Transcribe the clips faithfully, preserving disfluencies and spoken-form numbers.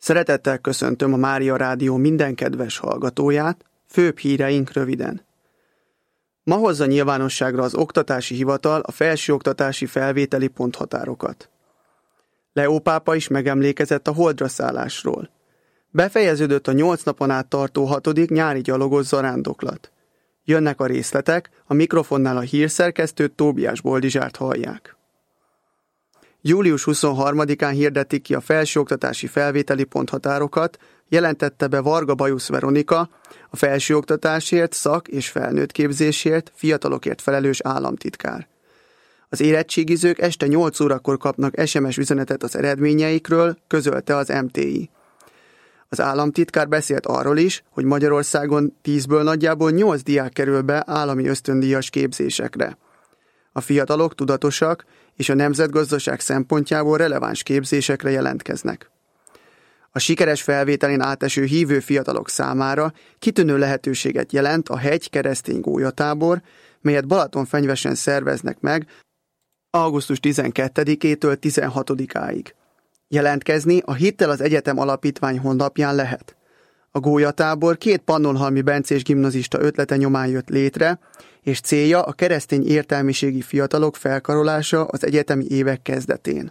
Szeretettel köszöntöm a Mária Rádió minden kedves hallgatóját, főbb híreink röviden. Ma hozza nyilvánosságra az Oktatási Hivatal a felsőoktatási felvételi ponthatárokat. Leó pápa is megemlékezett a holdra szállásról. Befejeződött a nyolc napon át tartó hatodik nyári gyalogos zarándoklat. Jönnek a részletek, a mikrofonnál a hírszerkesztőt, Tóbiás Boldizsárt hallják. július huszonharmadikán hirdetik ki a felsőoktatási felvételi ponthatárokat, jelentette be Varga Bajusz Veronika, a felsőoktatásért, szak- és felnőttképzésért, fiatalokért felelős államtitkár. Az érettségizők este nyolc órakor kapnak es em es üzenetet az eredményeikről, közölte az em té i. Az államtitkár beszélt arról is, hogy Magyarországon tízből nagyjából nyolc diák kerül be állami ösztöndíjas képzésekre. A fiatalok tudatosak, és a nemzetgazdaság szempontjából releváns képzésekre jelentkeznek. A sikeres felvételén áteső hívő fiatalok számára kitűnő lehetőséget jelent a Hegy keresztény gólyatábor, melyet Balatonfenyvesen szerveznek meg augusztus tizenkettedikétől tizenhatodikáig. Jelentkezni a Hittel az Egyetem Alapítvány honlapján lehet. A gólyatábor két pannonhalmi bencés gimnazista ötlete nyomán jött létre, és célja a keresztény értelmiségi fiatalok felkarolása az egyetemi évek kezdetén.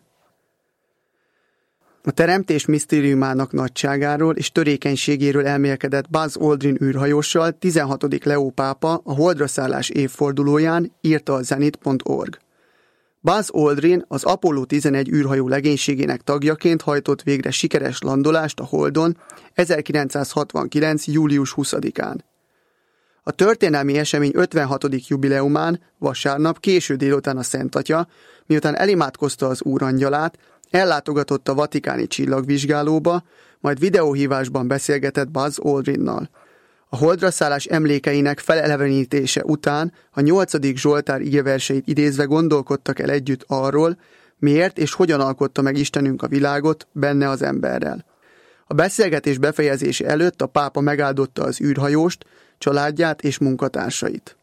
A teremtés misztériumának nagyságáról és törékenységéről elmélkedett Buzz Aldrin űrhajóssal tizenhatodik Leó pápa a holdra szállás évfordulóján írta a zenit pont org. Buzz Aldrin az Apollo tizenegy űrhajó legénységének tagjaként hajtott végre sikeres landolást a Holdon ezerkilencszázhatvankilenc. július huszadikán. A történelmi esemény ötvenhatodik jubileumán vasárnap késő délután a Szent Atya, miután elimádkozta az Úrangyalát, ellátogatott a vatikáni csillagvizsgálóba, majd videóhívásban beszélgetett Buzz Aldrinnal. A holdra szállás emlékeinek felelevenítése után a nyolcadik Zsoltár igeverseit idézve gondolkodtak el együtt arról, miért és hogyan alkotta meg Istenünk a világot benne az emberrel. A beszélgetés befejezése előtt a pápa megáldotta az űrhajóst, családját és munkatársait.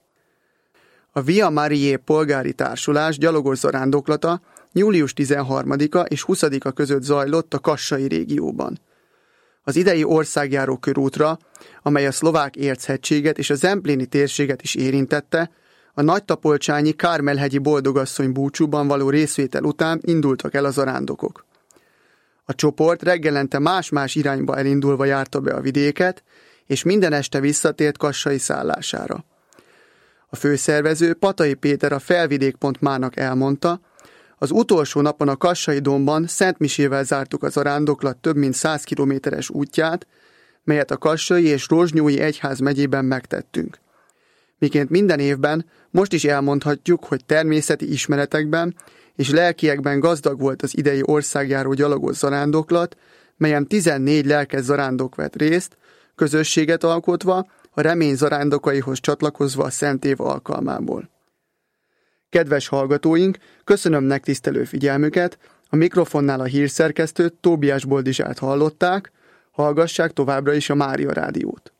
A Via Mariae polgári társulás gyalogos zarándoklata július tizenharmadika és huszadika között zajlott a kassai régióban. Az idei országjáró körútra, amely a szlovák Érchegységet és a Zempléni térséget is érintette, a nagytapolcsányi Kármelhegyi Boldogasszony búcsúban való részvétel után indultak el a zarándokok. A csoport reggelente más-más irányba elindulva járta be a vidéket, és minden este visszatért kassai szállására. A főszervező Patai Péter a felvidék pont mának elmondta, az utolsó napon a Kassai dombban szentmisével zártuk a zarándoklat több mint száz kilométeres útját, melyet a Kassai és Rozsnyói Egyház megyében megtettünk. Miként minden évben, most is elmondhatjuk, hogy természeti ismeretekben és lelkiekben gazdag volt az idei országjáró gyalogos zarándoklat, melyen tizennégy lelkes zarándok vett részt, közösséget alkotva, a remény zarándokaihoz csatlakozva a Szent Év alkalmából. Kedves hallgatóink, köszönöm megtisztelő figyelmüket, a mikrofonnál a hírszerkesztőt, Tóbiás Boldizsárt hallották, hallgassák továbbra is a Mária Rádiót.